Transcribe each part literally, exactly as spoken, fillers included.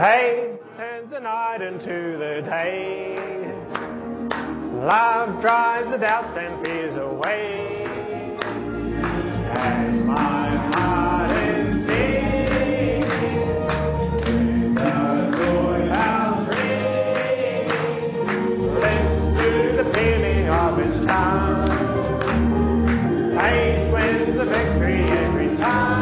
Faith turns the night into the day. Love drives the doubts and fears away. And my heart is singing to the joy bells ring. Listen to the feeling of its charm. Faith wins the victory every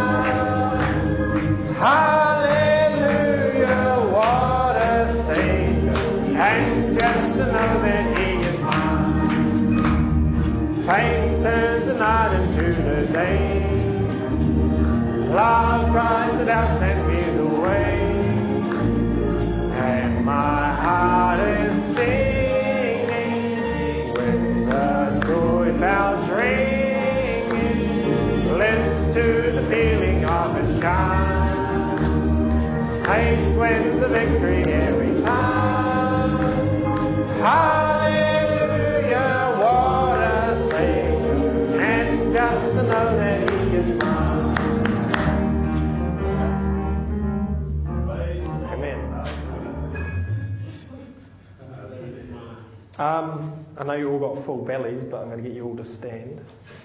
time. Hallelujah, what a Savior, and just to know that He is mine. Faith turns the night into the day. Love drives the doubts and fears away. And my heart is singing when the joy bells ringing. Listen to the feeling of His charm. Faith wins the victory every time. Hallelujah, what a Savior, and just to know that He is mine. Amen. Um, I know you all got full bellies, but I'm going to get you all to stand.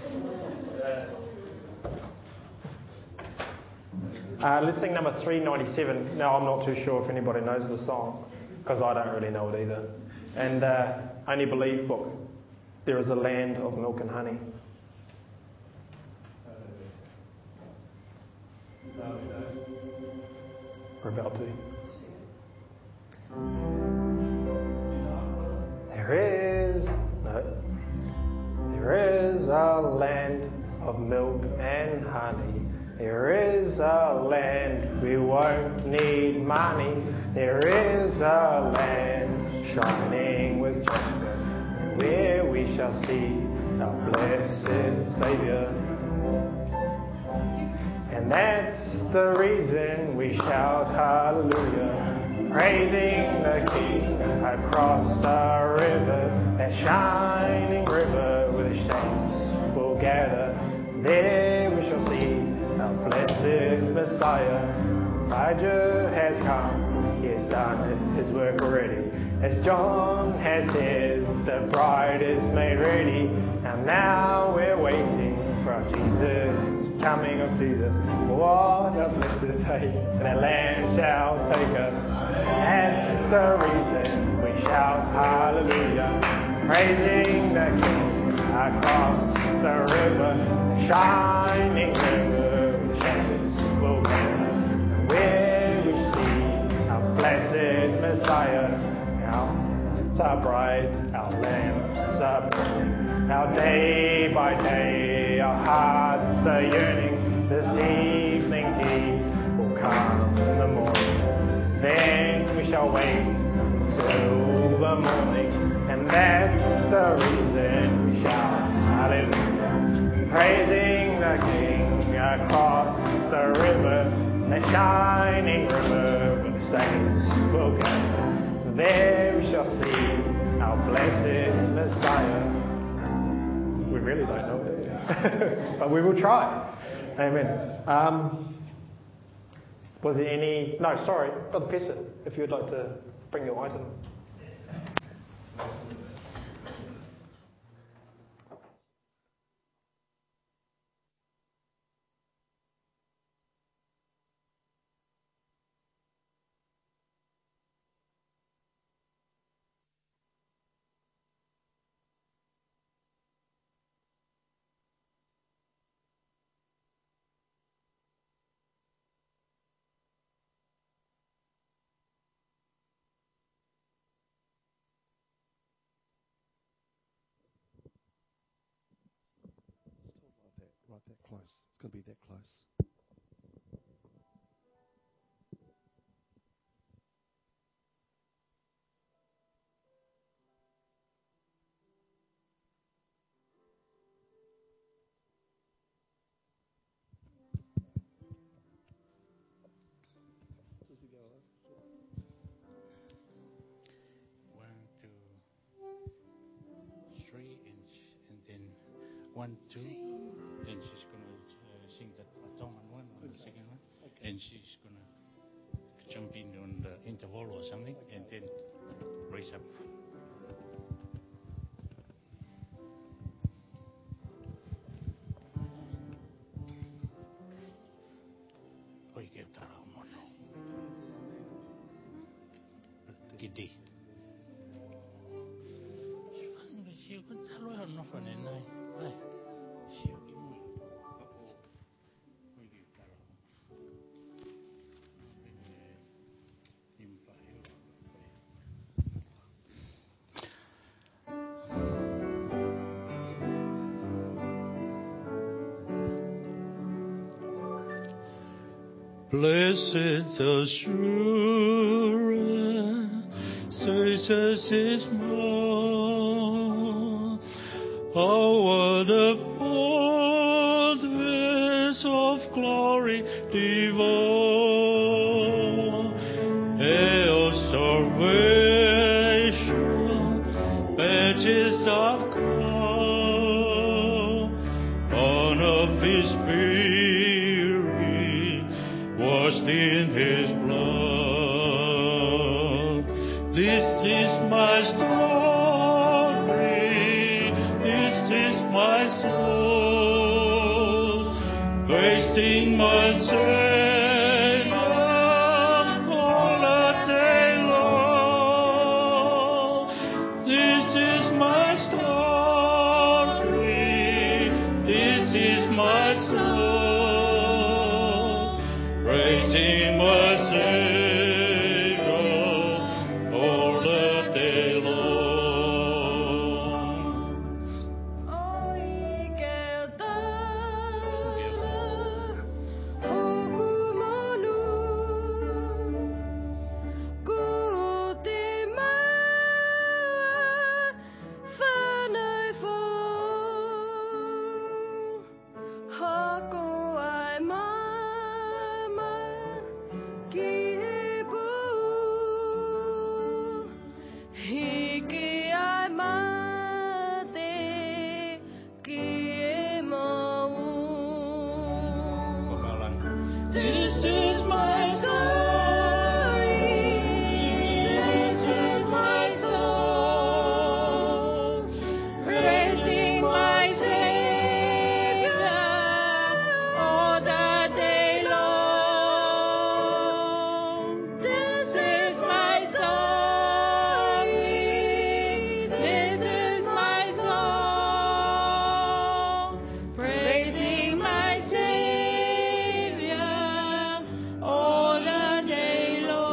Uh, let's sing number three ninety-seven. Now, I'm not too sure if anybody knows the song, because I don't really know it either. And uh, Only Believe book, There is a Land of Milk and Honey. We're about to. There is, no, there is a land of milk and honey. There is a land we won't need money. There is a land shining with joy, where we shall see our blessed Saviour. And that's the reason we shout hallelujah, praising the King across the river, that shining river where the saints will gather. There we shall see our blessed Messiah. Elijah has come, he has done his work already. As John has said, the bride is made ready. And now we're waiting for our Jesus, coming of Jesus. What a blessed day, that Lamb shall take us. That's the reason we shout hallelujah, praising the King across the river, the shining river. Will gather, where we see our blessed Messiah. Our, our bride, our lamps are burning. Our day by day, our hearts are yearning. This evening He will come in the morning. Then we shall wait till the morning. And that's the reason we shout hallelujah, praising the King across the river, the shining river where the saints will gather. There we shall see our blessed Messiah. We really don't know it, but we will try. Amen. Um, was there any... No, sorry, Brother Pester, if you would like to bring your item. Right that close. It's going to be that close. One, two, three inch, and then one, two, and she's gonna uh, sing that song. something and then raise up. Oi, que tal, mono? Gidi. Siêu con thằng lo nó phải nên này, này, siêu cái mùi. Oi, que tal? Im phải. Blessed assurance, Jesus is mine. Oh, what a fullness of glory divine, hail salvation, badges of God, on of His Spirit, washed in His blood. This is my story, this is my soul, praising my Savior all the day long. This is my story, this is my soul, praising my Savior all the day long. Oi que dala hukumanu kutima fanai fo hako ai mama kibu hiki ai mate ki mau. This is my story, this is my soul, praising my Savior all the day long. This is my story, this is my song, praising my Savior all the day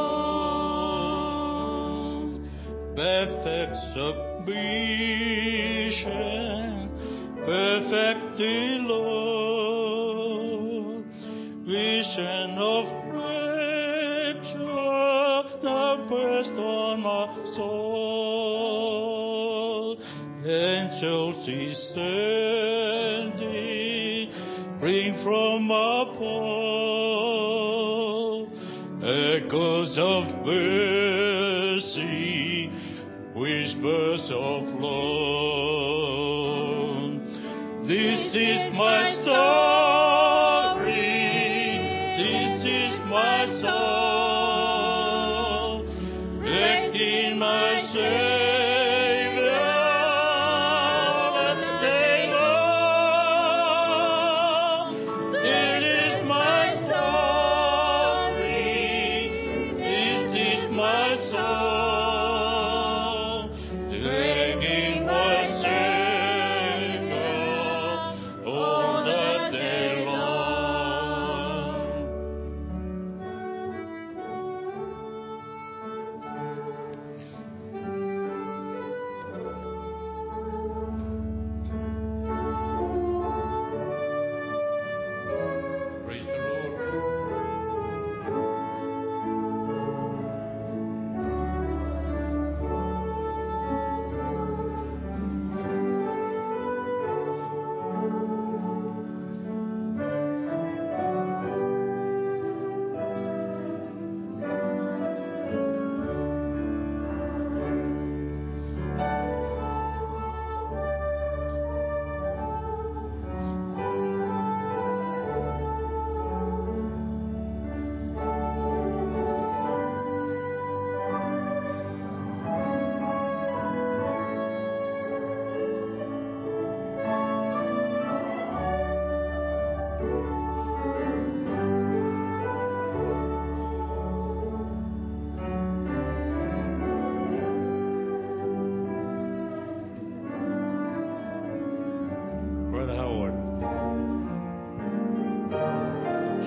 long. Perfect submission, perfect love, vision of rapture, now pressed on my soul. Angels descending, bring from above echoes of mercy, whispers of love. This is my story, this is my song, praising my Savior all the day long. This is my story, this is my song, praising my Savior all the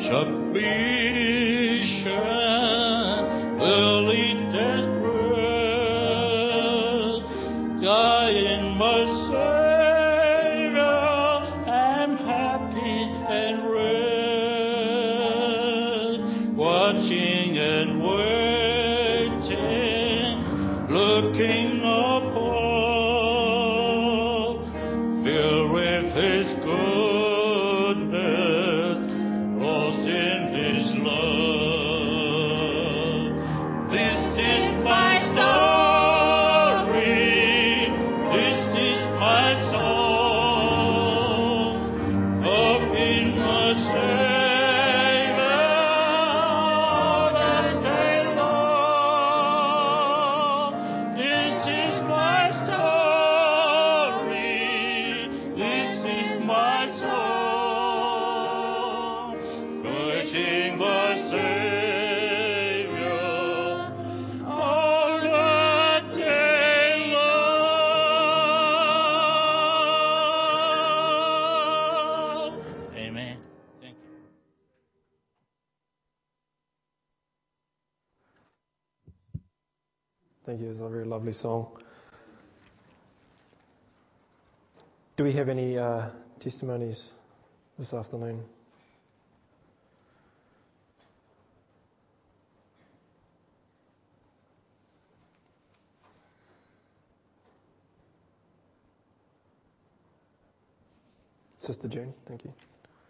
Submission will lead death breath. I in my Savior am happy and rest, watching and waiting, looking upon, filled with His goodness, lost in His love. This is my story. This is my song. Up in my Savior all the day long. This is my story. This is my song. Praising my Savior all the day long. Amen. Thank you. Thank you. It's a very lovely song. Do we have any uh, testimonies this afternoon? Sister June, thank you.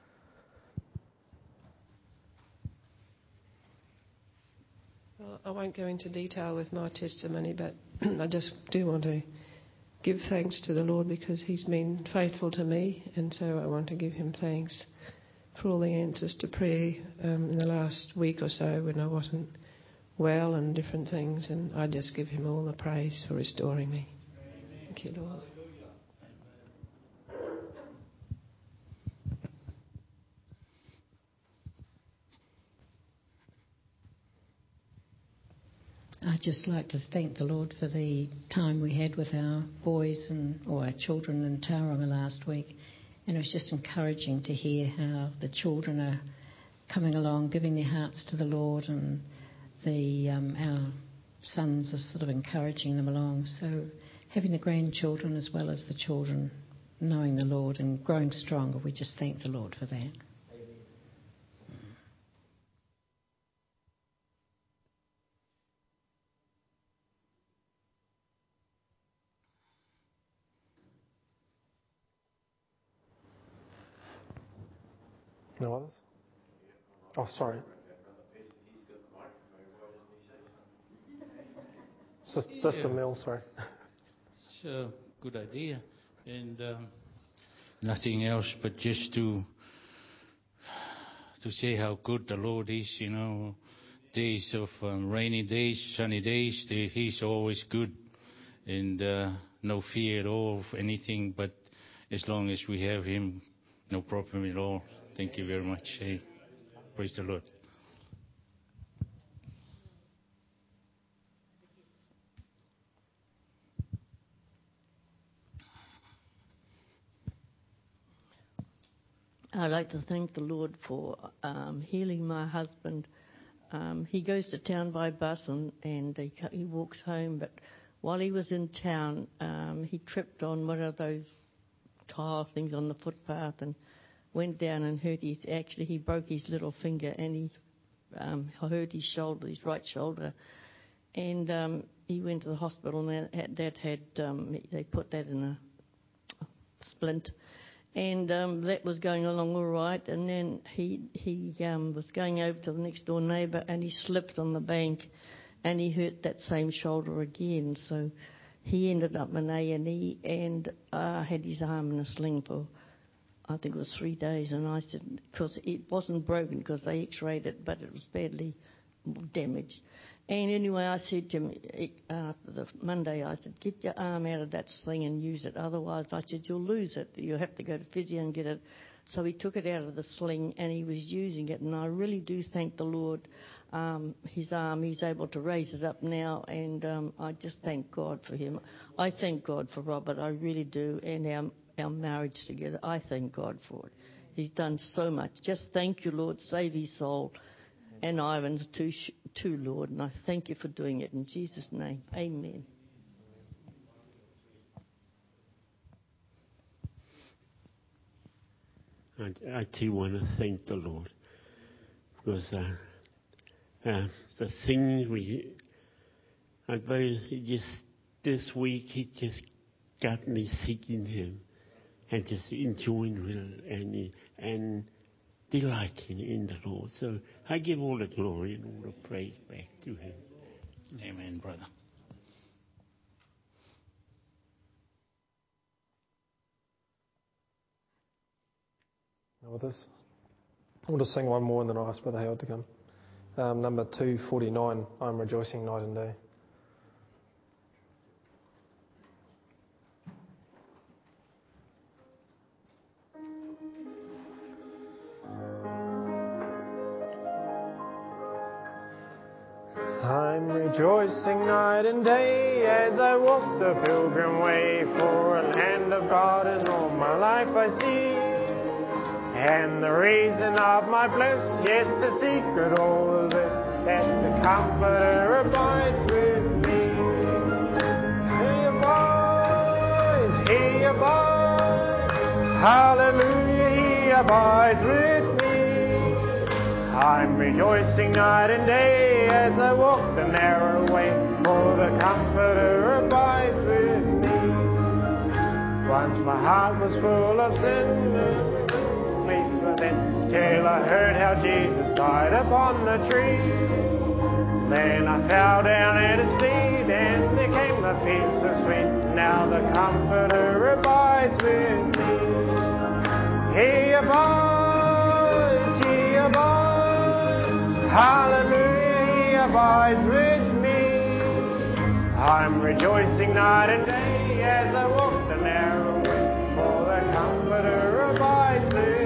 Well, I won't go into detail with my testimony, but I just do want to give thanks to the Lord because He's been faithful to me, and so I want to give Him thanks for all the answers to prayer um, in the last week or so when I wasn't well and different things, and I just give Him all the praise for restoring me. Thank you, Lord. I'd just like to thank the Lord for the time we had with our boys and or our children in Tauranga last week. And it was just encouraging to hear how the children are coming along, giving their hearts to the Lord, and the um, our sons are sort of encouraging them along. So having the grandchildren as well as the children knowing the Lord and growing stronger, we just thank the Lord for that. No others? Oh, sorry. Sis- Sister Yeah. Mill, sorry. It's a good idea, and um, nothing else but just to to say how good the Lord is. You know, days of um, rainy days, sunny days, they, He's always good, and uh, no fear at all of anything. But as long as we have Him, no problem at all. Thank you very much. Hey, praise the Lord. I'd like to thank the Lord for um, healing my husband. Um, he goes to town by bus and, and he, he walks home, but while he was in town, um, he tripped on one of those tile things on the footpath and went down and hurt his, actually he broke his little finger and he um, hurt his shoulder, his right shoulder. And um, he went to the hospital and that, that had, um, they put that in a splint. And um, that was going along all right. And then he he um, was going over to the next door neighbour and he slipped on the bank and he hurt that same shoulder again. So he ended up in A and E and uh, had his arm in a sling for, I think it was three days. And I said, because it wasn't broken because they x-rayed it, but it was badly damaged. And anyway, I said to him, uh, the Monday, I said, get your arm out of that sling and use it. Otherwise, I said, you'll lose it. You'll have to go to physio and get it. So he took it out of the sling and he was using it. And I really do thank the Lord. Um, his arm, he's able to raise it up now. And um, I just thank God for him. I thank God for Robert. I really do. And our, our marriage together, I thank God for it. He's done so much. Just thank you, Lord. Save his soul. And Ivan's too, too, Lord. And I thank you for doing it. In Jesus' name, amen. I, I too want to thank the Lord. Because uh, uh, the things we, I suppose just this week, he just got me seeking him and just enjoying him and, and delighting in the Lord. So I give all the glory and all the praise back to him. Amen, brother. With this, we'll just sing one more and then I'll ask Brother Howard to come. Um, number two forty-nine, I'm rejoicing night and day. I'm rejoicing night and day as I walk the pilgrim way for a land of God, and all my life I see. And the reason of my bliss, yes, the secret all of this, that the Comforter abides with me. He abides, he abides, hallelujah, he abides with me. I'm rejoicing night and day as I walk the narrow way, for the Comforter abides with me. Once my heart was full of sin, within, till I heard how Jesus died upon the tree. Then I fell down at his feet, and there came a peace so sweet. Now the Comforter abides with me. He abides, he abides, hallelujah, he abides with me. I'm rejoicing night and day as I walk the narrow way, for the Comforter abides with me.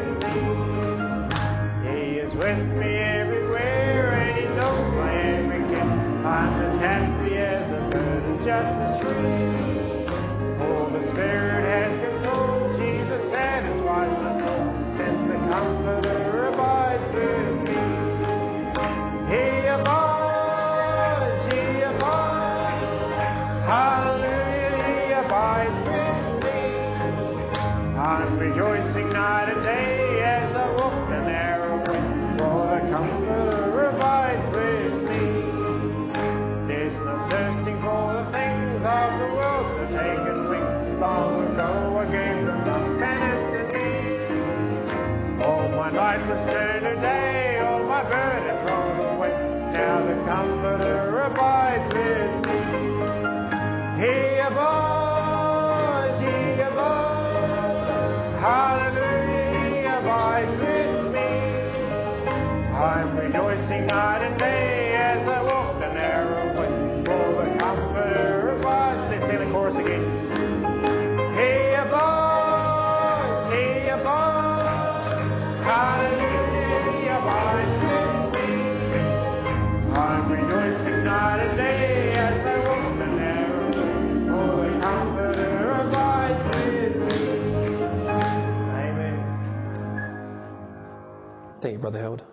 With me everywhere, and he knows my every care. I'm as happy as a bird and just as free. For the Spirit has control, Jesus satisfies my soul, since the Comforter abides with me. He abides, he abides, hallelujah, he abides with me. I'm rejoicing night and day as I walk the narrow way, for the Comforter abides with me. There's no thirsting for the things of the world to take and wing. Long ago I gave them up penance and me. All my night was turned to day, all my burden thrown away. Now the Comforter abides with me. He abides, he abides, hallelujah, he abides with me. I'm rejoicing night and day as I walk the narrow way, for the Comforter abides. Let's sing the chorus again. He abides, he abides, hallelujah, he abides with me. I'm rejoicing night and day as I walk the narrow way, for the Comforter abides with me. Amen. Thank you, Brother Howard.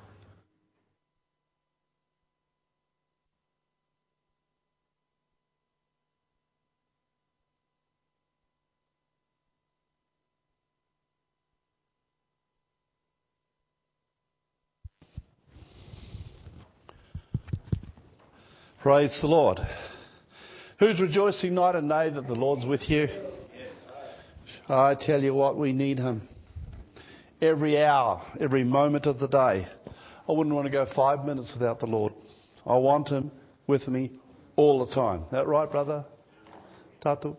Praise the Lord. Who's rejoicing night and day that the Lord's with you? I tell you what, we need him. Every hour, every moment of the day. I wouldn't want to go five minutes without the Lord. I want him with me all the time. Is that right, brother? Tatu?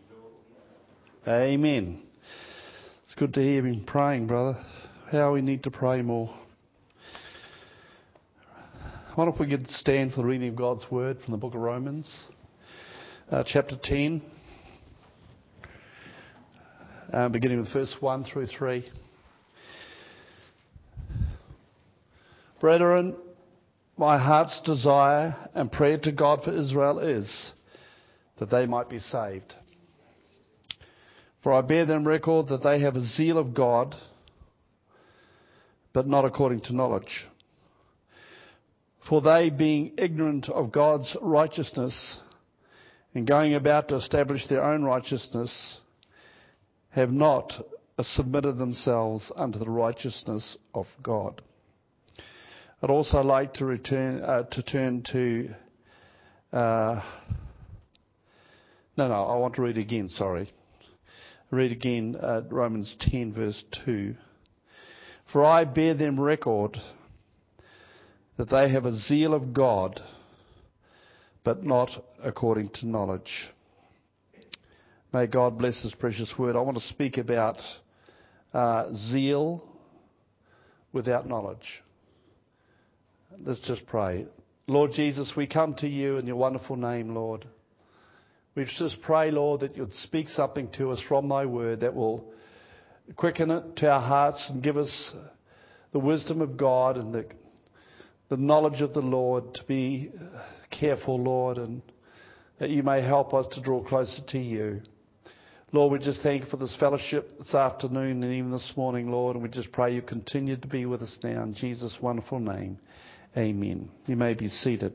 Amen. It's good to hear him praying, brother. How we need to pray more. I wonder if we could stand for the reading of God's Word from the book of Romans, uh, chapter ten, uh, beginning with verse one through three. Brethren, my heart's desire and prayer to God for Israel is that they might be saved. For I bear them record that they have a zeal of God, but not according to knowledge. For they, being ignorant of God's righteousness and going about to establish their own righteousness, have not submitted themselves unto the righteousness of God. I'd also like to return uh, to turn to. Uh, no, no, I want to read again. Sorry, read again uh, Romans ten, verse two. For I bear them record that they have a zeal of God, but not according to knowledge. May God bless His precious word. I want to speak about uh, zeal without knowledge. Let's just pray. Lord Jesus, we come to you in your wonderful name, Lord. We just pray, Lord, that you'd speak something to us from thy word that will quicken it to our hearts and give us the wisdom of God and the the knowledge of the Lord, to be careful, Lord, and that you may help us to draw closer to you. Lord, we just thank you for this fellowship this afternoon and even this morning, Lord, and we just pray you continue to be with us now in Jesus' wonderful name. Amen. You may be seated.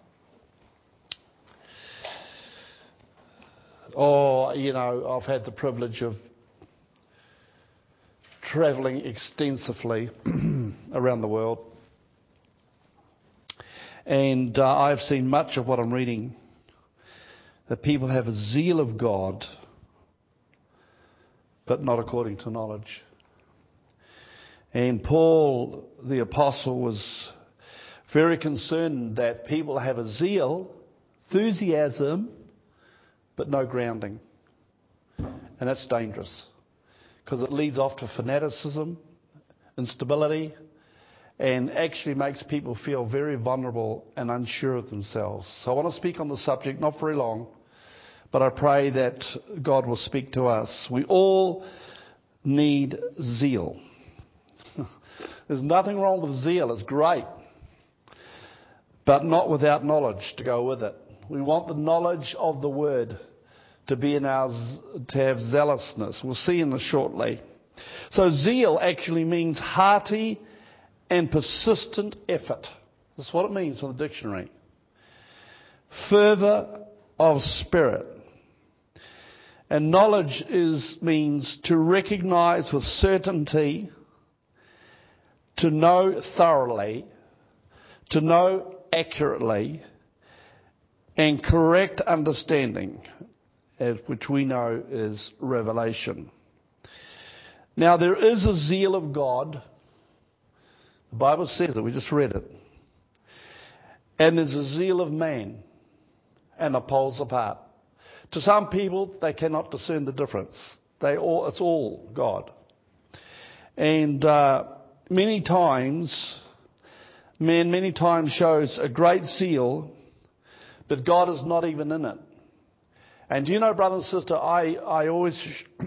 Oh, you know, I've had the privilege of travelling extensively around the world. And uh, I've seen much of what I'm reading, that people have a zeal of God, but not according to knowledge. And Paul, the apostle, was very concerned that people have a zeal, enthusiasm, but no grounding. And that's dangerous, because it leads off to fanaticism, instability, and actually makes people feel very vulnerable and unsure of themselves. So I want to speak on the subject, not very long, but I pray that God will speak to us. We all need zeal. There's nothing wrong with zeal. It's great, but not without knowledge to go with it. We want the knowledge of the word to be in our, to have zealousness. We'll see in this shortly. So zeal actually means hearty and persistent effort. That's what it means from the dictionary. Fervour of spirit. And knowledge is means to recognise with certainty, to know thoroughly, to know accurately, and correct understanding, which we know is revelation. Now there is a zeal of God. The Bible says it, we just read it. And there's a zeal of man, and they're poles apart. To some people, they cannot discern the difference. They all, it's all God. And uh, many times, man many times shows a great zeal, but God is not even in it. And do you know, brother and sister, I, I always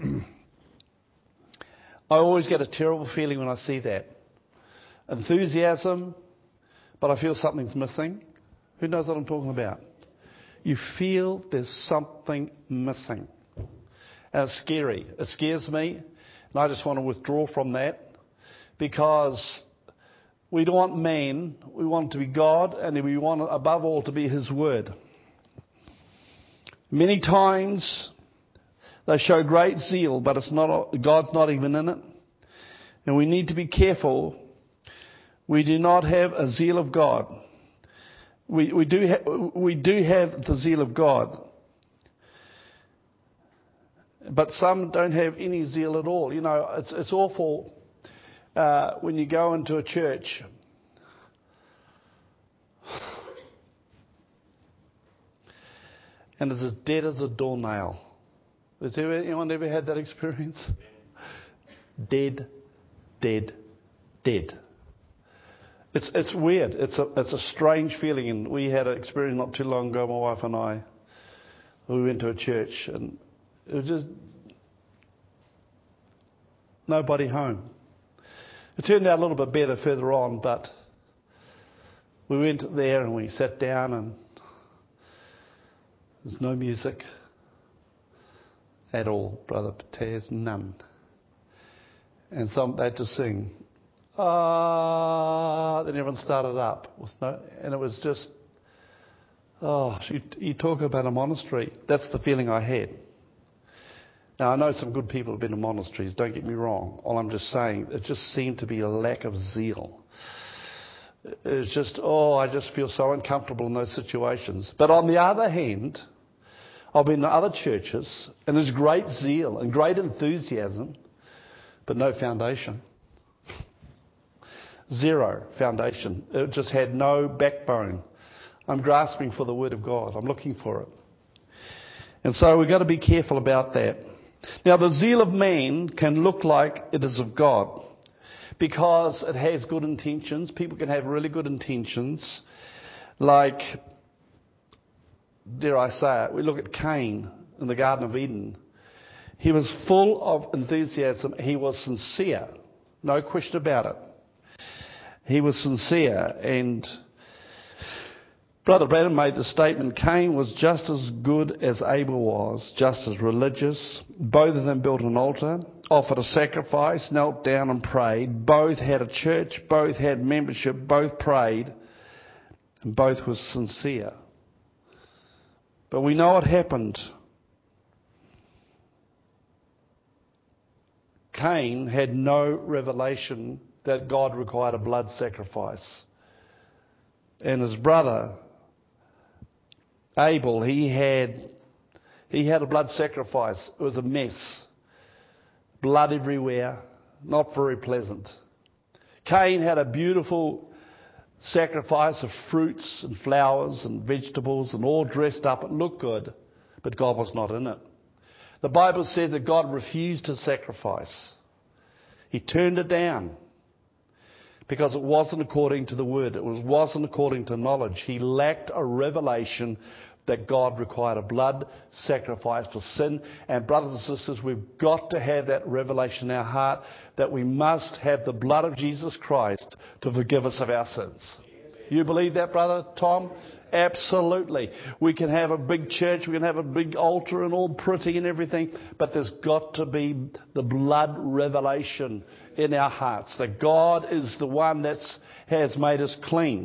I always get a terrible feeling when I see that. Enthusiasm, but I feel something's missing. Who knows what I'm talking about? You feel there's something missing. And it's scary. It scares me. And I just want to withdraw from that, because we don't want man. We want it to be God, and we want it above all to be His Word. Many times they show great zeal, but it's not, God's not even in it. And we need to be careful. We do not have a zeal of God. We, we, do ha- we do have the zeal of God. But some don't have any zeal at all. You know, it's, it's awful uh, when you go into a church and it's as dead as a doornail. Has anyone ever had that experience? Dead, dead, dead. It's it's weird. It's a it's a strange feeling, and we had an experience not too long ago. My wife and I, we went to a church, and it was just nobody home. It turned out a little bit better further on, but we went there and we sat down, and there's no music at all, Brother Taz, none. And some they had to sing Uh, then everyone started up. With no, and it was just, oh, you, you talk about a monastery. That's the feeling I had. Now, I know some good people have been in monasteries, don't get me wrong. All I'm just saying, it just seemed to be a lack of zeal. It's just, oh, I just feel so uncomfortable in those situations. But on the other hand, I've been to other churches, and there's great zeal and great enthusiasm, but no foundation. Zero foundation. It just had no backbone. I'm grasping for the Word of God. I'm looking for it. And so we've got to be careful about that. Now, the zeal of man can look like it is of God because it has good intentions. People can have really good intentions. Like, dare I say it, we look at Cain in the Garden of Eden. He was full of enthusiasm. He was sincere. No question about it. He was sincere. And Brother Branham made the statement, Cain was just as good as Abel was, just as religious. Both of them built an altar, offered a sacrifice, knelt down and prayed. Both had a church, both had membership, both prayed, and both were sincere. But we know what happened. Cain had no revelation that God required a blood sacrifice. And his brother, Abel, he had he had a blood sacrifice. It was a mess. Blood everywhere. Not very pleasant. Cain had a beautiful sacrifice of fruits and flowers and vegetables and all dressed up. It looked good, but God was not in it. The Bible says that God refused his sacrifice. He turned it down because it wasn't according to the Word. It was, wasn't according to knowledge. He lacked a revelation that God required a blood sacrifice for sin. And brothers and sisters, we've got to have that revelation in our heart that we must have the blood of Jesus Christ to forgive us of our sins. You believe that, Brother Tom? Absolutely. We can have a big church, we can have a big altar and all pretty and everything, but there's got to be the blood revelation in our hearts, that God is the one that has made us clean.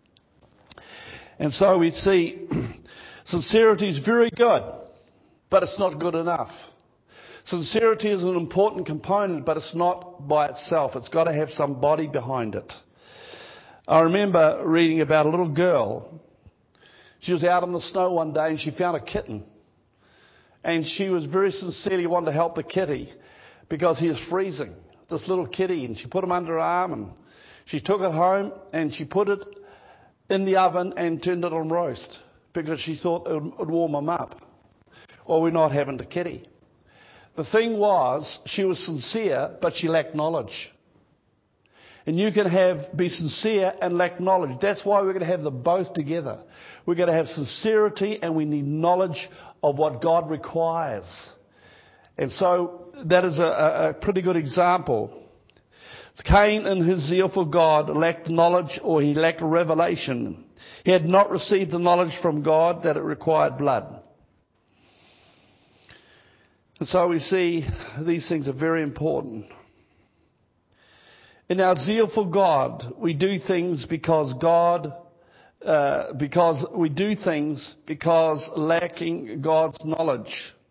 And so we see sincerity is very good, but it's not good enough. Sincerity is an important component, but it's not by itself. It's got to have some body behind it. I remember reading about a little girl. She was out in the snow one day and she found a kitten. And she was very sincerely wanting to help the kitty because he was freezing. This little kitty, and she put him under her arm and she took it home and she put it in the oven and turned it on roast because she thought it would warm him up. Or we're not having the kitty. The thing was, she was sincere, but she lacked knowledge. And you can have be sincere and lack knowledge. That's why we're going to have them both together. We're going to have sincerity and we need knowledge of what God requires. And so that is a, a pretty good example. Cain, in his zeal for God, lacked knowledge, or he lacked revelation. He had not received the knowledge from God that it required blood. And so we see these things are very important. In our zeal for God, we do things because God, uh, because we do things because lacking God's knowledge.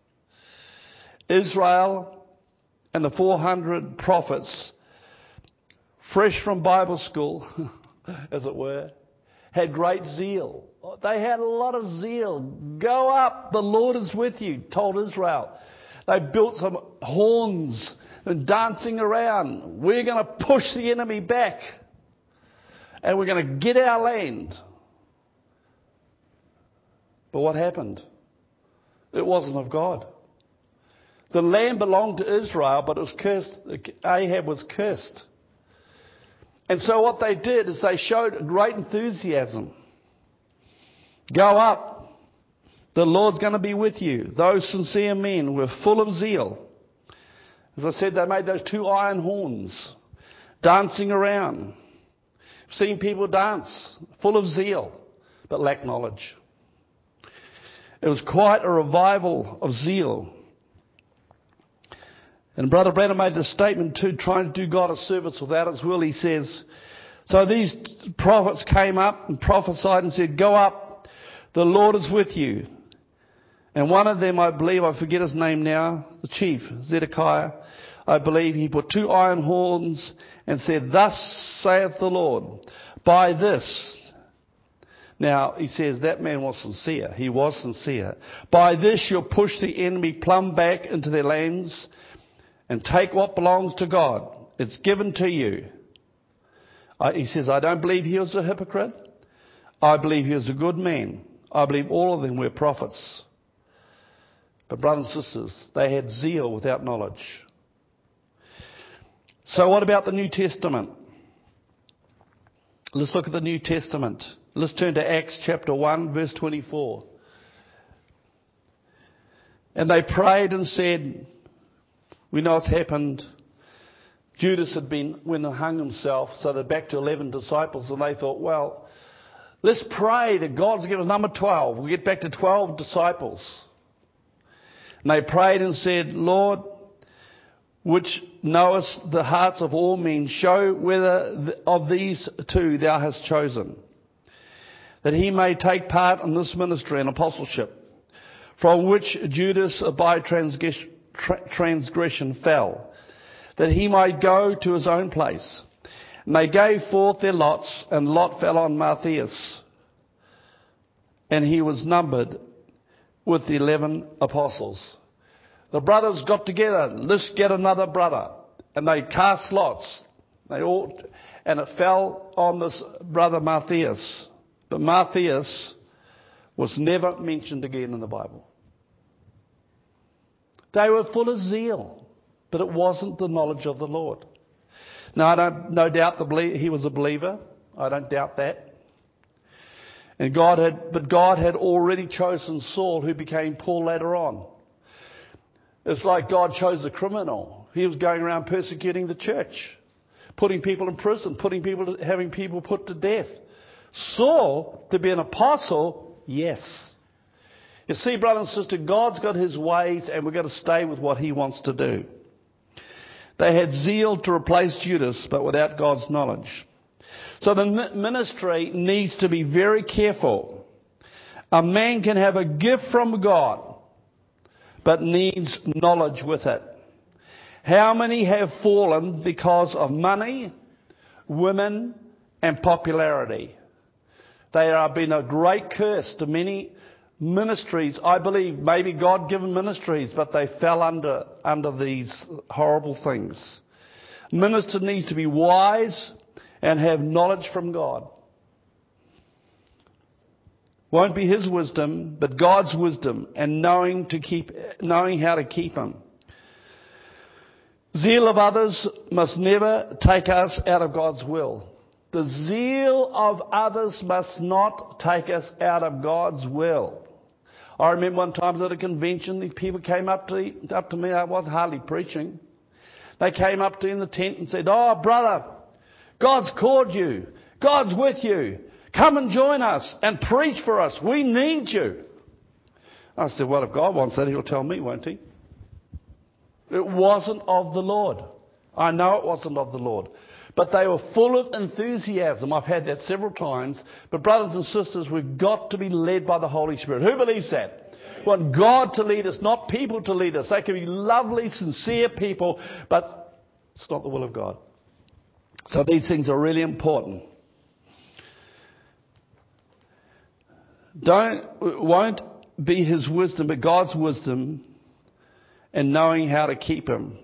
Israel and the four hundred prophets, fresh from Bible school, as it were, had great zeal. They had a lot of zeal. Go up, the Lord is with you, told Israel. They built some horns and dancing around. We're going to push the enemy back. And we're going to get our land. But what happened? It wasn't of God. The land belonged to Israel, but it was cursed. Ahab was cursed. And so what they did is they showed great enthusiasm. Go up. The Lord's going to be with you. Those sincere men were full of zeal. As I said, they made those two iron horns, dancing around. Seeing people dance, full of zeal, but lack knowledge. It was quite a revival of zeal. And Brother Branham made the statement too, trying to do God a service without his will. He says, so these prophets came up and prophesied and said, go up, the Lord is with you. And one of them, I believe, I forget his name now, the chief, Zedekiah, I believe, he put two iron horns and said, thus saith the Lord, by this. Now, he says that man was sincere. He was sincere. By this you'll push the enemy plumb back into their lands and take what belongs to God. It's given to you. Uh, he says, I don't believe he was a hypocrite. I believe he was a good man. I believe all of them were prophets. But brothers and sisters, they had zeal without knowledge. So what about the New Testament? Let's look at the New Testament. Let's turn to Acts chapter one, verse twenty-four. And they prayed and said, we know it's happened. Judas had been, when he hung himself, so they're back to eleven disciples, and they thought, well, let's pray that God's given us number twelve. We'll get back to twelve disciples. And they prayed and said, Lord, which knowest the hearts of all men, show whether of these two thou hast chosen, that he may take part in this ministry and apostleship, from which Judas by transgression fell, that he might go to his own place. And they gave forth their lots, and Lot fell on Matthias, and he was numbered with the eleven apostles. The brothers got together, let's get another brother. And they cast lots. They all, and it fell on this brother Matthias. But Matthias was never mentioned again in the Bible. They were full of zeal, but it wasn't the knowledge of the Lord. Now, I don't, no doubt the, he was a believer. I don't doubt that. And God had, but God had already chosen Saul, who became Paul later on. It's like God chose a criminal. He was going around persecuting the church, putting people in prison, putting people, having people put to death. Saul, to be an apostle, yes. You see, brother and sister, God's got his ways, and we've got to stay with what he wants to do. They had zeal to replace Judas, but without God's knowledge. So the ministry needs to be very careful. A man can have a gift from God, but needs knowledge with it. How many have fallen because of money, women, and popularity? They have been a great curse to many ministries. I believe maybe God-given ministries, but they fell under, under these horrible things. Minister needs to be wise and have knowledge from God. Won't be his wisdom, but God's wisdom, and knowing to keep, knowing how to keep him. Zeal of others must never take us out of God's will. The zeal of others must not take us out of God's will. I remember one time at a convention, these people came up to, up to me. I wasn't hardly preaching. They came up to me in the tent and said, oh, brother, God's called you. God's with you. Come and join us and preach for us. We need you. I said, well, if God wants that, he'll tell me, won't he? It wasn't of the Lord. I know it wasn't of the Lord. But they were full of enthusiasm. I've had that several times. But brothers and sisters, we've got to be led by the Holy Spirit. Who believes that? We want God to lead us, not people to lead us. They can be lovely, sincere people, but it's not the will of God. So these things are really important. Don't, it won't be his wisdom, but God's wisdom and knowing how to keep him.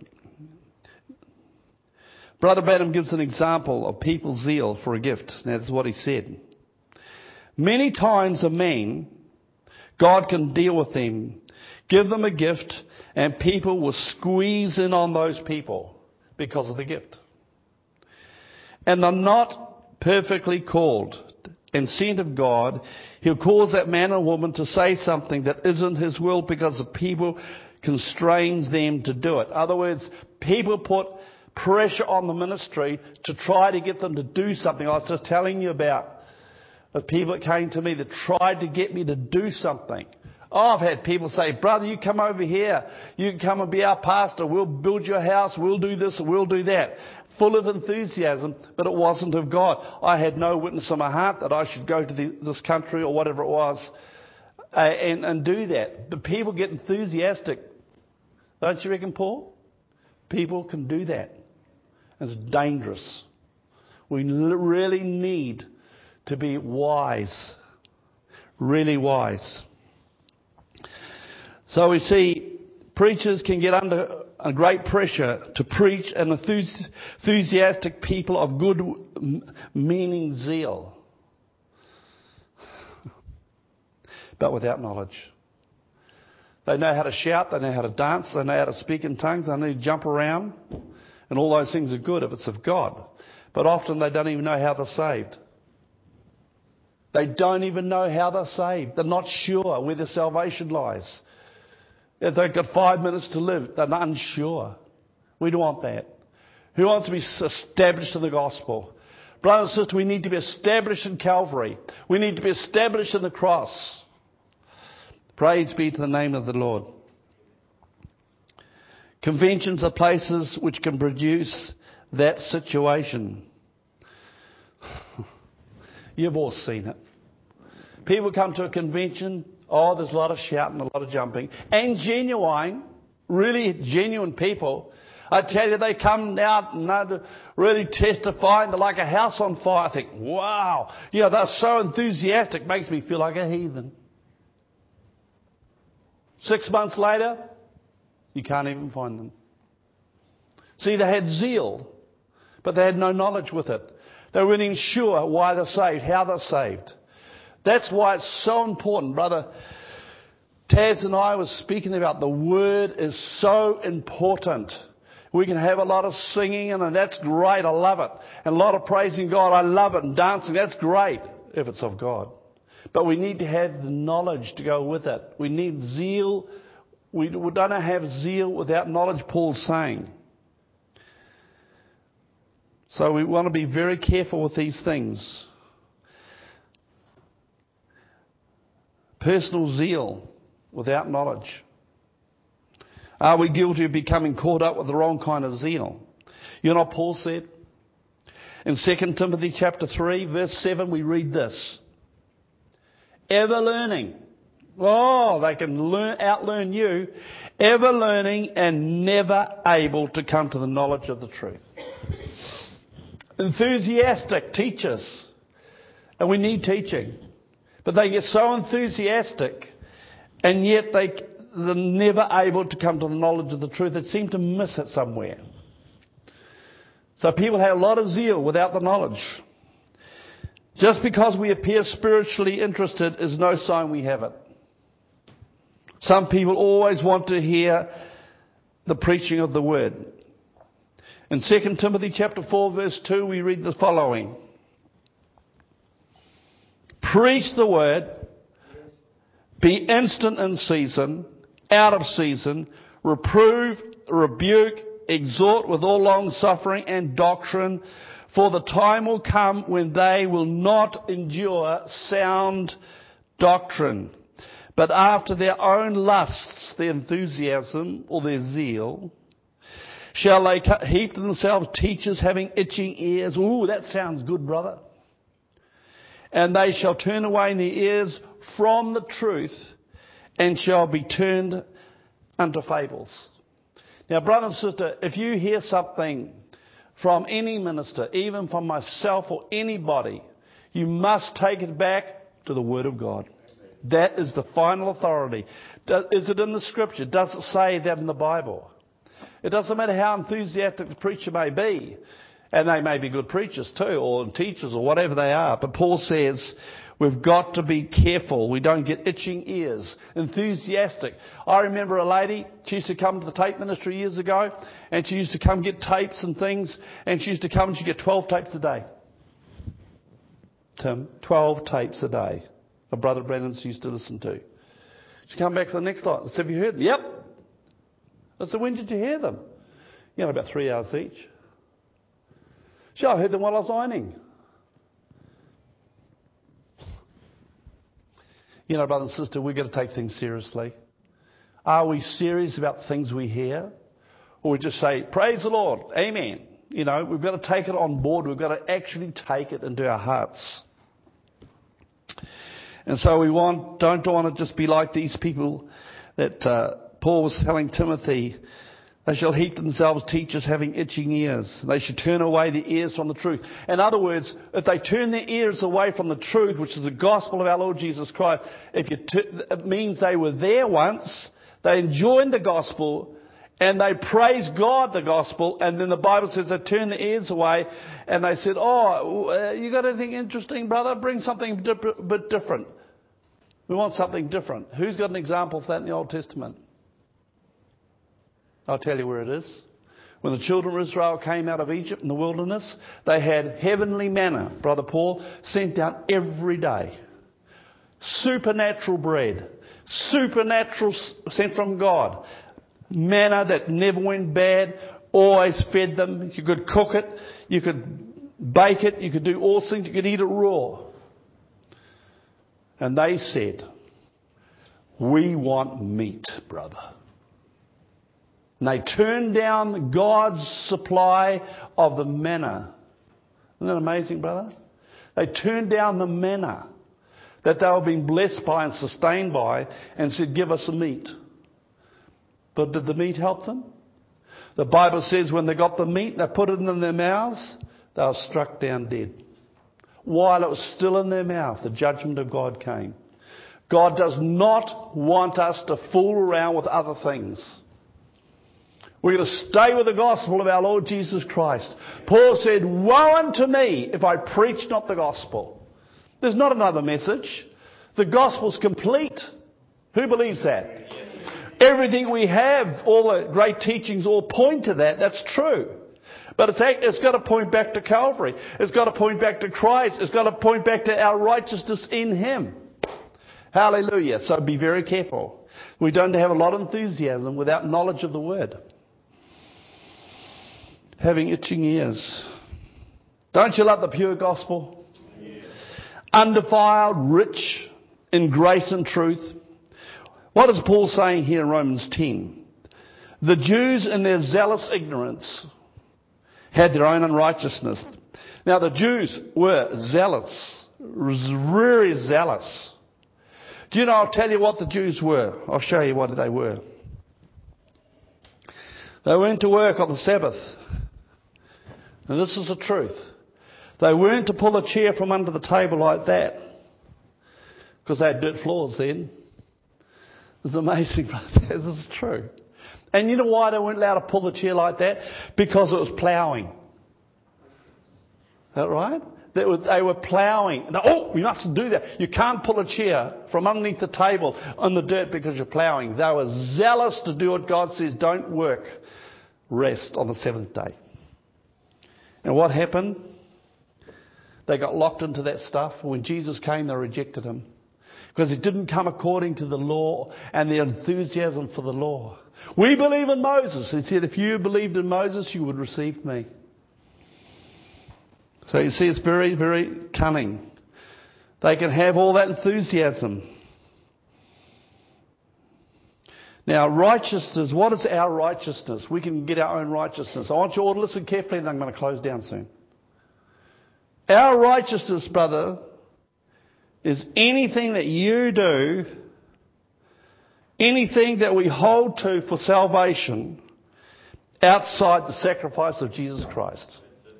Brother Branham gives an example of people's zeal for a gift. Now, this is what he said. Many times a man, God can deal with them, give them a gift, and people will squeeze in on those people because of the gift. And they're not perfectly called and sent of God. He'll cause that man or woman to say something that isn't his will because the people constrains them to do it. In other words, people put pressure on the ministry to try to get them to do something. I was just telling you about the people that came to me that tried to get me to do something. Oh, I've had people say, brother, you come over here. You can come and be our pastor. We'll build your house. We'll do this and we'll do that. Full of enthusiasm, but it wasn't of God. I had no witness in my heart that I should go to the, this country or whatever it was uh, and, and do that. But people get enthusiastic. Don't you reckon, Paul? People can do that. It's dangerous. We really need to be wise. Really wise. So we see preachers can get under a great pressure to preach an enthusiastic people of good meaning zeal, but without knowledge. They know how to shout, they know how to dance, they know how to speak in tongues, they know to jump around, and all those things are good if it's of God. But often they don't even know how they're saved. They don't even know how they're saved. They're not sure where their salvation lies. If they've got five minutes to live, they're not unsure. We don't want that. Who wants to be established in the gospel? Brother and sister, we need to be established in Calvary. We need to be established in the cross. Praise be to the name of the Lord. Conventions are places which can produce that situation. You've all seen it. People come to a convention. Oh, there's a lot of shouting, a lot of jumping. And genuine, really genuine people. I tell you, they come out and they're really testifying. They're like a house on fire. I think, wow. You know, they're so enthusiastic. Makes me feel like a heathen. Six months later, you can't even find them. See, they had zeal, but they had no knowledge with it. They weren't even sure why they're saved, how they're saved. That's why it's so important, Brother Taz and I were speaking about the Word is so important. We can have a lot of singing and that's great, I love it. And a lot of praising God, I love it. And dancing, that's great if it's of God. But we need to have the knowledge to go with it. We need zeal. We don't have zeal without knowledge, Paul's saying. So we want to be very careful with these things. Personal zeal without knowledge. Are we guilty of becoming caught up with the wrong kind of zeal? You know what Paul said? In Second Timothy chapter three, verse seven, we read this. Ever learning. Oh, they can learn, outlearn you. Ever learning and never able to come to the knowledge of the truth. Enthusiastic teachers. And we need teaching. But they get so enthusiastic and yet they, they're never able to come to the knowledge of the truth. They seem to miss it somewhere. So people have a lot of zeal without the knowledge. Just because we appear spiritually interested is no sign we have it. Some people always want to hear the preaching of the word. In Second Timothy chapter four verse two we read the following. Preach the word, be instant in season, out of season, reprove, rebuke, exhort with all long suffering and doctrine, for the time will come when they will not endure sound doctrine, but after their own lusts, their enthusiasm or their zeal, shall they heap to themselves teachers having itching ears. Ooh, that sounds good, brother. And they shall turn away their ears from the truth and shall be turned unto fables. Now, brother and sister, if you hear something from any minister, even from myself or anybody, you must take it back to the Word of God. That is the final authority. Is it in the Scripture? Does it say that in the Bible? It doesn't matter how enthusiastic the preacher may be. And they may be good preachers too, or teachers, or whatever they are. But Paul says we've got to be careful. We don't get itching ears. Enthusiastic. I remember a lady, she used to come to the tape ministry years ago, and she used to come get tapes and things, and she used to come and she'd get twelve tapes a day. Tim, twelve tapes a day. My brother Brandon used to listen to. She'd come back for the next night. I said, have you heard them? Yep. I said, when did you hear them? You know, about three hours each. Sure, I heard them while I was ironing. You know, brother and sister, we've got to take things seriously. Are we serious about things we hear? Or we just say, praise the Lord, amen. You know, we've got to take it on board. We've got to actually take it into our hearts. And so we want, don't want to just be like these people that uh, Paul was telling Timothy. They shall heap themselves teachers having itching ears. They should turn away their ears from the truth. In other words, if they turn their ears away from the truth, which is the gospel of our Lord Jesus Christ, if you t- it means they were there once, they enjoyed the gospel, and they praised God the gospel, and then the Bible says they turned their ears away, and they said, oh, uh, you got anything interesting, brother? Bring something a dip- bit different. We want something different. Who's got an example of that in the Old Testament? I'll tell you where it is. When the children of Israel came out of Egypt in the wilderness, they had heavenly manna, Brother Paul, sent down every day. Supernatural bread. Supernatural sent from God. Manna that never went bad, always fed them. You could cook it, you could bake it, you could do all things, you could eat it raw. And they said, we want meat, brother. And they turned down God's supply of the manna. Isn't that amazing, brother? They turned down the manna that they were being blessed by and sustained by and said, give us the meat. But did the meat help them? The Bible says when they got the meat, they put it in their mouths, they were struck down dead. While it was still in their mouth, the judgment of God came. God does not want us to fool around with other things. We're going to stay with the gospel of our Lord Jesus Christ. Paul said, woe unto me if I preach not the gospel. There's not another message. The gospel's complete. Who believes that? Everything we have, all the great teachings all point to that. That's true. But it's, it's got to point back to Calvary. It's got to point back to Christ. It's got to point back to our righteousness in Him. Hallelujah. So be very careful. We don't have a lot of enthusiasm without knowledge of the Word. Having itching ears. Don't you love the pure gospel? Yes. Undefiled, rich in grace and truth. What is Paul saying here in Romans ten? The Jews in their zealous ignorance had their own unrighteousness. Now the Jews were zealous, very zealous. Do you know, I'll tell you what the Jews were. I'll show you what they were. They went to work on the Sabbath. And this is the truth. They weren't to pull a chair from under the table like that. Because they had dirt floors then. It's amazing, brother. This is true. And you know why they weren't allowed to pull the chair like that? Because it was ploughing. Is that right? They were, they were ploughing. Oh, we mustn't do that. You can't pull a chair from underneath the table on the dirt because you're ploughing. They were zealous to do what God says. Don't work. Rest on the seventh day. And what happened? They got locked into that stuff. When Jesus came, they rejected Him. Because it didn't come according to the law and the enthusiasm for the law. We believe in Moses. He said, if you believed in Moses, you would receive me. So you see, it's very, very cunning. They can have all that enthusiasm. Now, righteousness, what is our righteousness? We can get our own righteousness. I want you all to listen carefully and I'm going to close down soon. Our righteousness, brother, is anything that you do, anything that we hold to for salvation outside the sacrifice of Jesus Christ.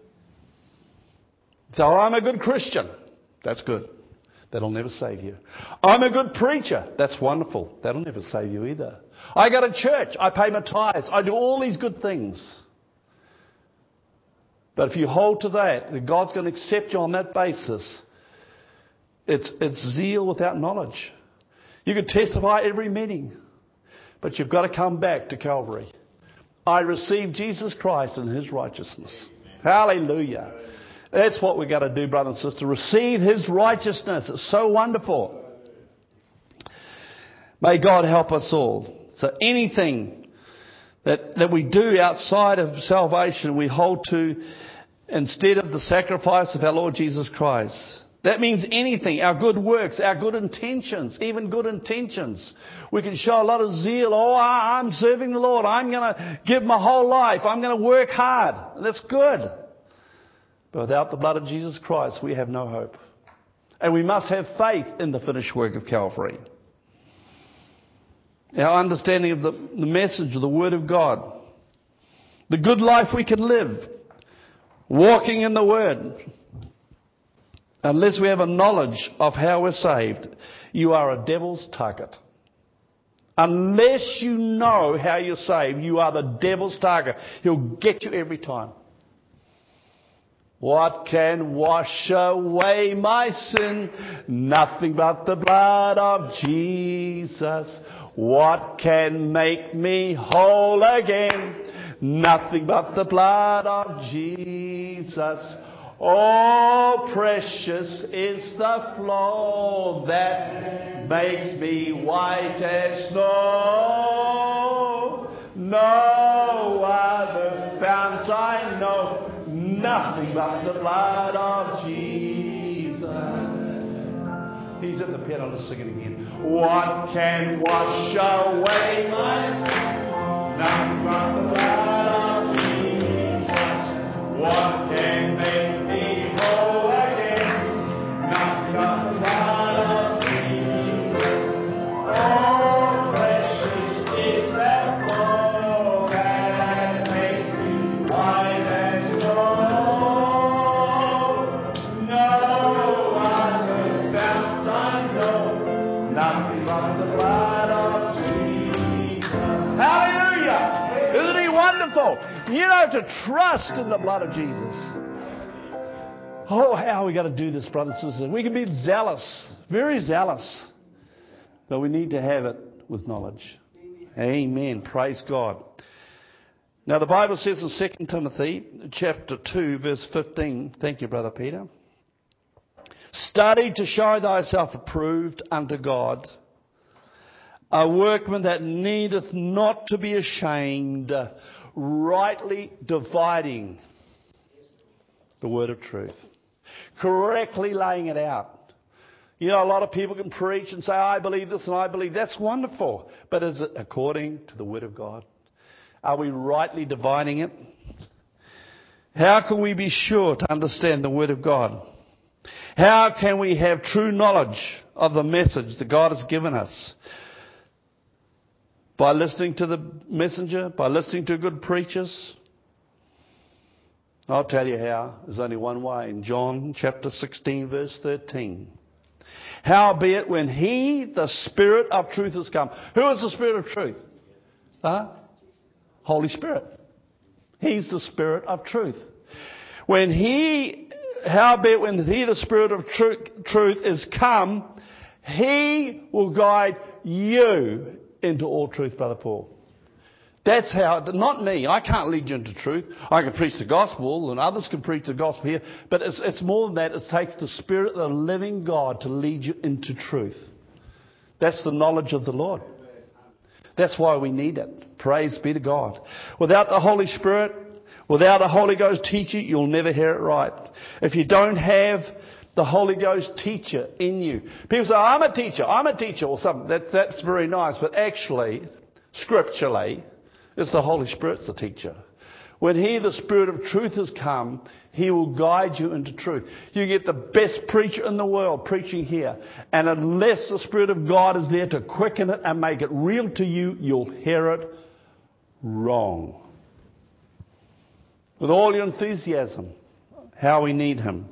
So I'm a good Christian. That's good. That'll never save you. I'm a good preacher. That's wonderful. That'll never save you either. I go to church. I pay my tithes. I do all these good things. But if you hold to that, that God's going to accept you on that basis, it's, it's zeal without knowledge. You can testify every meeting, but you've got to come back to Calvary. I received Jesus Christ and His righteousness. Hallelujah. That's what we've got to do, brother and sister. Receive His righteousness. It's so wonderful. May God help us all. So anything that, that we do outside of salvation, we hold to instead of the sacrifice of our Lord Jesus Christ. That means anything, our good works, our good intentions, even good intentions. We can show a lot of zeal. Oh, I- I'm serving the Lord. I'm going to give my whole life. I'm going to work hard. And that's good. But without the blood of Jesus Christ, we have no hope. And we must have faith in the finished work of Calvary. Our understanding of the, the message of the Word of God. The good life we can live. Walking in the Word. Unless we have a knowledge of how we're saved, you are a devil's target. Unless you know how you're saved, you are the devil's target. He'll get you every time. What can wash away my sin? Nothing but the blood of Jesus. What can make me whole again? Nothing but the blood of Jesus. Oh, precious is the flow that makes me white as snow. No other fount I know. Nothing but the blood of Jesus. He's at the piano. Let's sing it again. What can wash away my sin? Nothing but the blood of Jesus. What can make me whole again? Nothing but the blood of Jesus. Oh, precious is that flow that makes me white as snow. No other fount I know. Nothing but the blood of Jesus. Hallelujah! Isn't he wonderful? You have to trust in the blood of Jesus. Oh, how are we going to do this, brothers and sisters? We can be zealous, very zealous. But we need to have it with knowledge. Amen. Praise God. Now the Bible says in Second Timothy chapter two verse fifteen. Thank you, Brother Peter. Study to show thyself approved unto God, a workman that needeth not to be ashamed, rightly dividing the word of truth. Correctly laying it out. You know, a lot of people can preach and say, I believe this and I believe that's wonderful. But is it according to the word of God? Are we rightly dividing it? How can we be sure to understand the word of God? How can we have true knowledge of the message that God has given us? By listening to the messenger, by listening to good preachers. I'll tell you how. There's only one way. In John chapter sixteen verse thirteen. Howbeit when he, the Spirit of truth, has come. Who is the Spirit of truth? Huh? Holy Spirit. He's the Spirit of truth. When he, howbeit when he, the Spirit of truth, truth is come, he will guide you into all truth, Brother Paul. That's how, not me. I can't lead you into truth. I can preach the gospel and others can preach the gospel here. But it's, it's more than that. It takes the Spirit of the living God to lead you into truth. That's the knowledge of the Lord. That's why we need it. Praise be to God. Without the Holy Spirit, without a Holy Ghost teacher, you'll never hear it right. If you don't have the Holy Ghost teacher in you. People say, I'm a teacher, I'm a teacher, or something. That, that's very nice. But actually, scripturally, it's the Holy Spirit's the teacher. When He, the Spirit of truth, has come, He will guide you into truth. You get the best preacher in the world preaching here. And unless the Spirit of God is there to quicken it and make it real to you, you'll hear it wrong. With all your enthusiasm, how we need Him.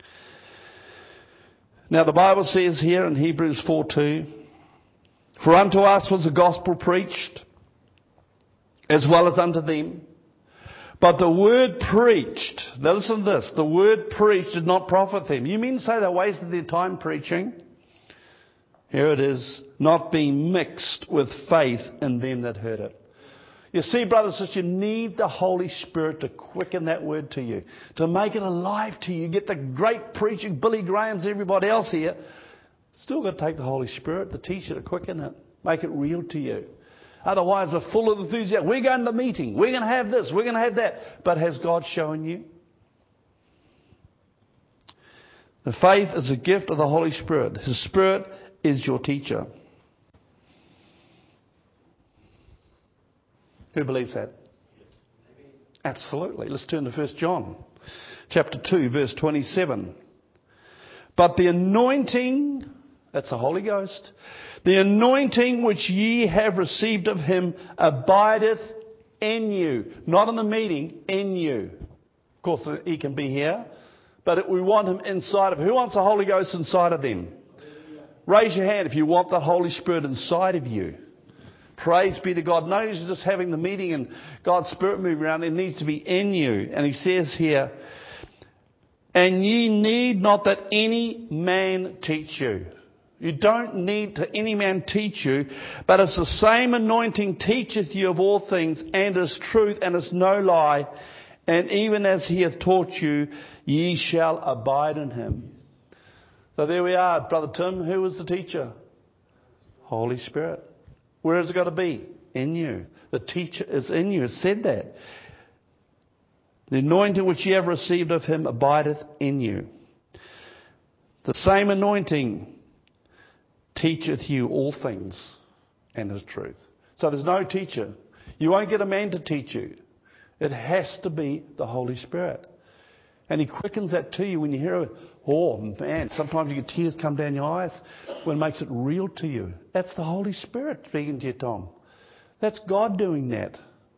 Now the Bible says here in Hebrews four two, for unto us was the gospel preached, as well as unto them. But the word preached, now listen to this, the word preached did not profit them. You mean to say they wasted their time preaching? Here it is, not being mixed with faith in them that heard it. You see, brothers and sisters, you need the Holy Spirit to quicken that word to you, to make it alive to you. You get the great preaching, Billy Graham's, everybody else here. Still got to take the Holy Spirit, the teacher, to quicken it, make it real to you. Otherwise, we're full of enthusiasm. We're going to the meeting. We're going to have this. We're going to have that. But has God shown you? The faith is a gift of the Holy Spirit. His Spirit is your teacher. Who believes that? Absolutely. Let's turn to First John chapter two, verse twenty-seven. But the anointing, that's the Holy Ghost, the anointing which ye have received of him abideth in you. Not in the meeting, in you. Of course, he can be here, but we want him inside of. Who wants the Holy Ghost inside of them? Raise your hand if you want the Holy Spirit inside of you. Praise be to God. No use just having the meeting and God's Spirit moving around. It needs to be in you. And he says here, and ye need not that any man teach you. You don't need to any man teach you, but it's the same anointing teacheth you of all things, and is truth, and is no lie. And even as he hath taught you, ye shall abide in him. So there we are, Brother Tim. Who was the teacher? Holy Spirit. Where is it got to be? In you. The teacher is in you. It said that. The anointing which ye have received of him abideth in you. The same anointing teacheth you all things, and is truth. So there's no teacher. You won't get a man to teach you. It has to be the Holy Spirit. And he quickens that to you when you hear it. Oh man, sometimes you get tears come down your eyes when it makes it real to you. That's the Holy Spirit speaking to you, Tom. That's God doing that.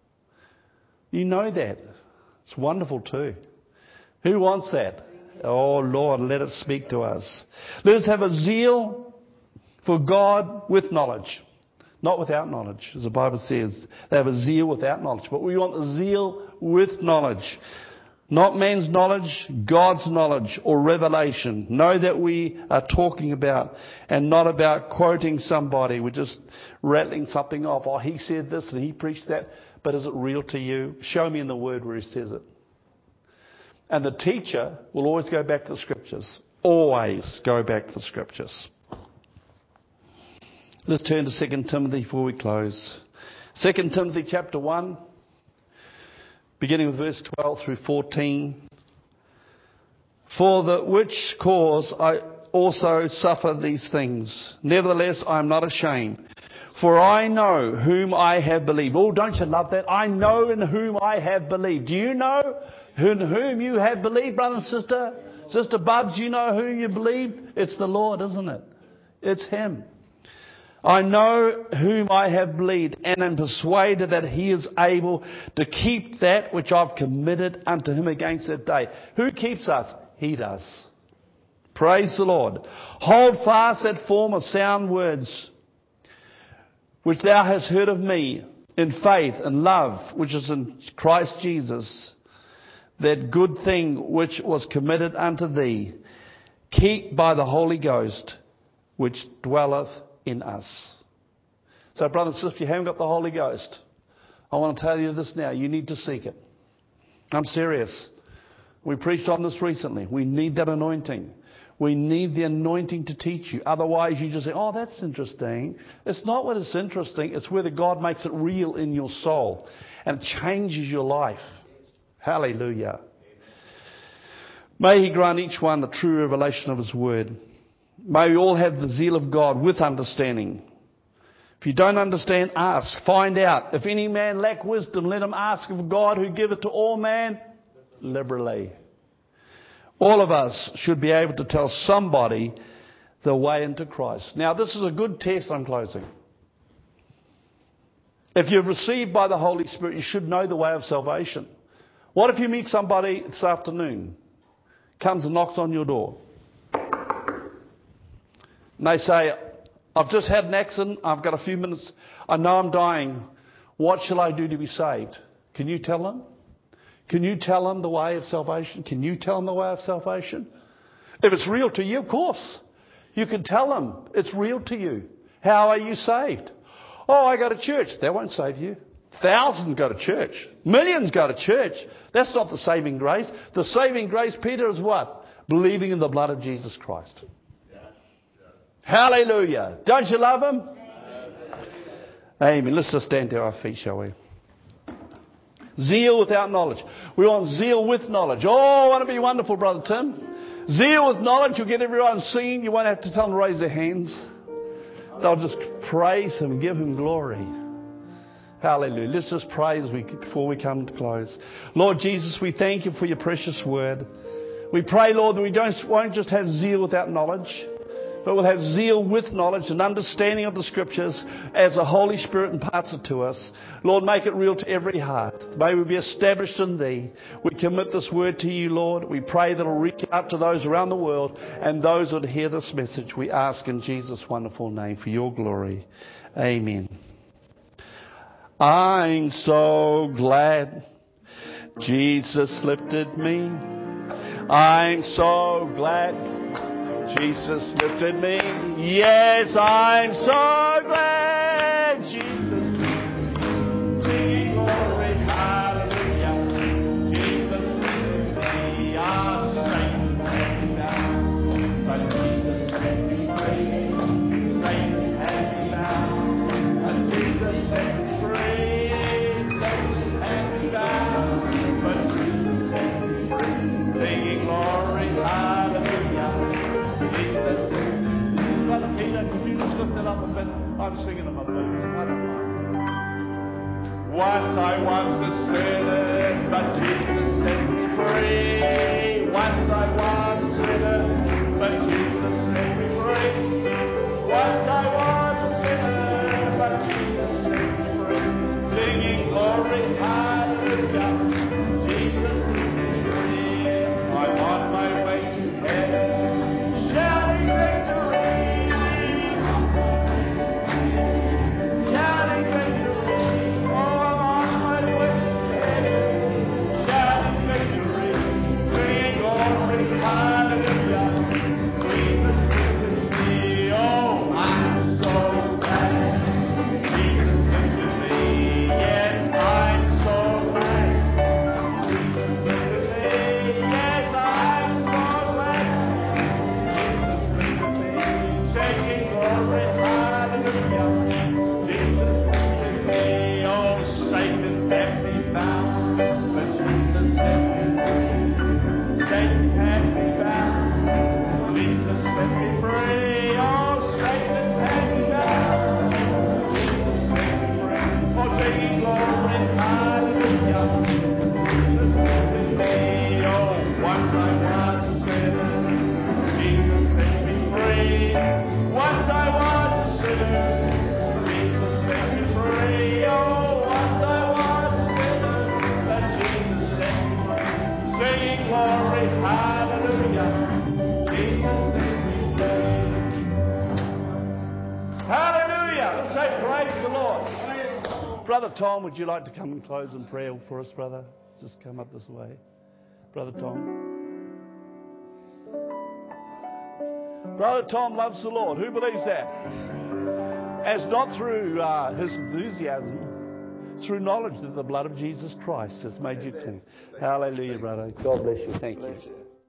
You know that. It's wonderful too. Who wants that? Oh Lord, let it speak to us. Let us have a zeal for God with knowledge. Not without knowledge, as the Bible says. They have a zeal without knowledge. But we want a zeal with knowledge. Not man's knowledge, God's knowledge or revelation. Know that we are talking about, and not about quoting somebody. We're just rattling something off. Oh, he said this and he preached that. But is it real to you? Show me in the Word where he says it. And the teacher will always go back to the Scriptures. Always go back to the Scriptures. Let's turn to Second Timothy before we close. Second Timothy chapter one. Beginning with verse twelve through fourteen. For the which cause I also suffer these things. Nevertheless, I am not ashamed. For I know whom I have believed. Oh, don't you love that? I know in whom I have believed. Do you know in whom you have believed, brother and sister? Sister Bubs, you know whom you believe? It's the Lord, isn't it? It's Him. I know whom I have believed, and am persuaded that He is able to keep that which I've committed unto Him against that day. Who keeps us? He does. Praise the Lord. Hold fast that form of sound words which thou hast heard of me, in faith and love which is in Christ Jesus. That good thing which was committed unto thee, keep by the Holy Ghost which dwelleth in us. So, brothers and sisters, if you haven't got the Holy Ghost, I want to tell you this now. You need to seek it. I'm serious. We preached on this recently. We need that anointing. We need the anointing to teach you. Otherwise, you just say, oh, that's interesting. It's not what is interesting. It's whether God makes it real in your soul and it changes your life. Hallelujah. May He grant each one the true revelation of His word. May we all have the zeal of God with understanding. If you don't understand, ask. Find out. If any man lack wisdom, let him ask of God, who giveth to all man liberally. All of us should be able to tell somebody the way into Christ. Now, this is a good test. I'm closing. If you've received by the Holy Spirit, you should know the way of salvation. What if you meet somebody this afternoon, comes and knocks on your door, and they say, I've just had an accident, I've got a few minutes, I know I'm dying, what shall I do to be saved? Can you tell them? Can you tell them the way of salvation? Can you tell them the way of salvation? If it's real to you, of course. You can tell them it's real to you. How are you saved? Oh, I go to church. That won't save you. Thousands go to church. Millions go to church. That's not the saving grace. The saving grace, Peter, is what? Believing in the blood of Jesus Christ. Hallelujah. Don't you love Him? Amen. Let's just stand to our feet, shall we? Zeal without knowledge. We want zeal with knowledge. Oh, won't it be wonderful, Brother Tim? Zeal with knowledge, you'll get everyone singing. You won't have to tell them to raise their hands. They'll just praise Him, give Him glory. Hallelujah. Let's just pray as we, before we come to close. Lord Jesus, we thank You for Your precious word. We pray, Lord, that we don't, won't just have zeal without knowledge, but we'll have zeal with knowledge and understanding of the Scriptures as the Holy Spirit imparts it to us. Lord, make it real to every heart. May we be established in Thee. We commit this word to You, Lord. We pray that it will reach out to those around the world and those that hear this message. We ask in Jesus' wonderful name for Your glory. Amen. I'm so glad Jesus lifted me. I'm so glad Jesus lifted me. Yes, I'm so glad Jesus lifted me. Singing glory, hallelujah. Jesus lifted me. Our Satan had me down, but Jesus set me free. Satan had me down, but Jesus set me free. Satan had me down, but Jesus set me free. Singing glory, hallelujah. Jesus. Brother Peter, could you just lift it up a bit? I'm singing in my boots. I don't mind. Once I was a sinner, but Jesus set me free. Once I was a sinner, but Jesus set me free. Once I was a sinner, but Jesus set me free. Singing glory, hallelujah. Jesus set me free. I'm on my way to heaven, shouting victory. Shouting victory. Oh, I'm on my way to heaven, shouting victory. Singing glory, hallelujah. Jesus lifted me. Oh, I'm so glad Jesus lifted me. Yes, I'm so glad Jesus lifted me. Yes, I'm so glad Jesus lifted me. Singing glory, hallelujah. Jesus lifted me. Oh, Satan had me bound, but Jesus set me free. Satan had me bound, Jesus set me free. Oh, Satan had me bound, Jesus set me free. Oh, singing glory, hallelujah. Jesus lifted me. Oh, once I was a sinner, Jesus set me free. Once I was a sinner, Jesus set me free. Oh, once I was a sinner, but Jesus set me free. Singing glory, hallelujah. Jesus set me free. Hallelujah. Let's say praise the Lord. Brother Tom, would you like to come and close in prayer for us, brother? Just come up this way. Brother Tom. Brother Tom loves the Lord. Who believes that? As not through uh, his enthusiasm, through knowledge that the blood of Jesus Christ has made you clean. Hallelujah, brother. God bless you. Thank you.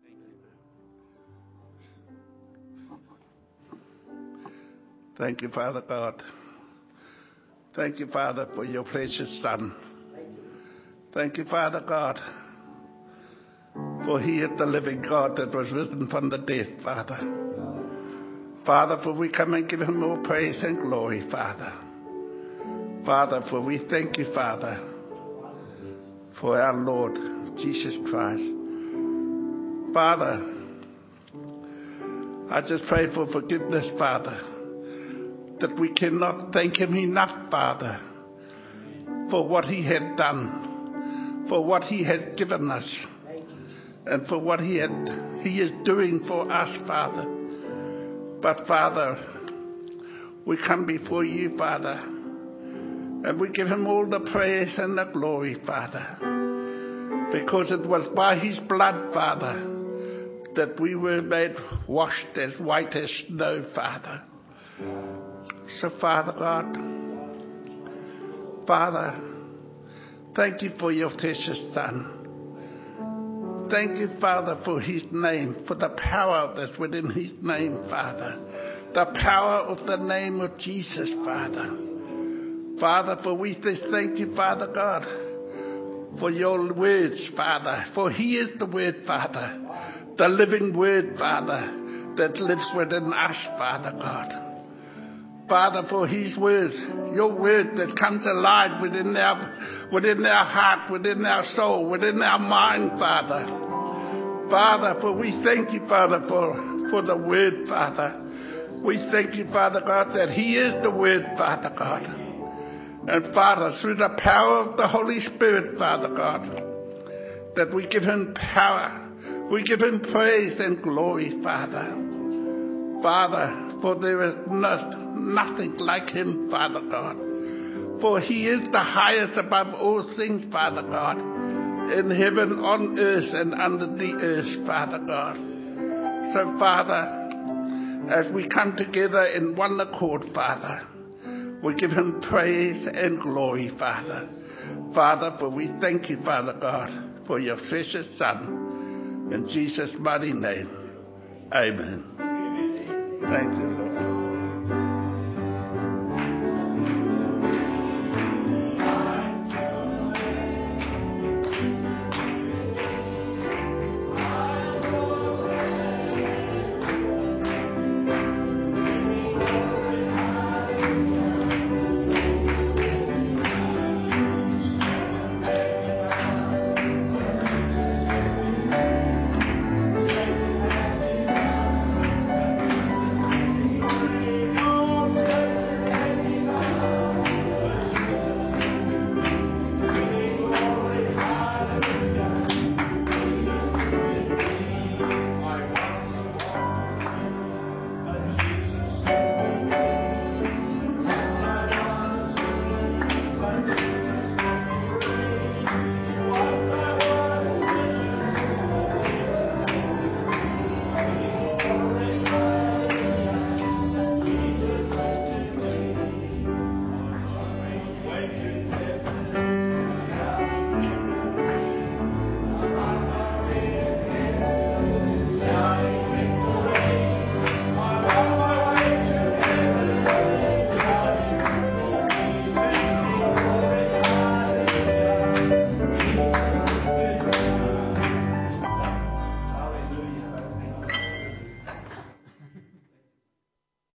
Thank you, Father God. Thank you, Father, for your precious Son. Thank you, Father God, for He is the living God that was risen from the dead, Father. Father, for we come and give Him all praise and glory, Father. Father, for we thank you, Father, for our Lord Jesus Christ. Father, I just pray for forgiveness, Father, that we cannot thank Him enough, Father, for what He had done, for what He had given us, and for what He had, He is doing for us, Father. But Father, we come before you, Father, and we give Him all the praise and the glory, Father, because it was by His blood, Father, that we were made washed as white as snow, Father. So, Father God, Father, thank you for your precious Son. Thank you, Father, for His name, for the power that's within His name, Father. The power of the name of Jesus, Father. Father, for we just thank you, Father God, for your words, Father. For He is the word, Father. the living word, Father, that lives within us, Father God. Father, for his word, your word that comes alive within our, within our heart, within our soul, within our mind, Father. Father, for we thank you, Father, for, for the word, Father. We thank you, Father God, that he is the word, Father God. And Father, through the power of the Holy Spirit, Father God, that we give him power. We give him praise and glory, Father. Father, for there is not, nothing like him, Father God. For he is the highest above all things, Father God, in heaven, on earth, and under the earth, Father God. So, Father, as we come together in one accord, Father, we give him praise and glory, Father. Father, for we thank you, Father God, for your precious Son. In Jesus' mighty name, amen. Thank you, Lord.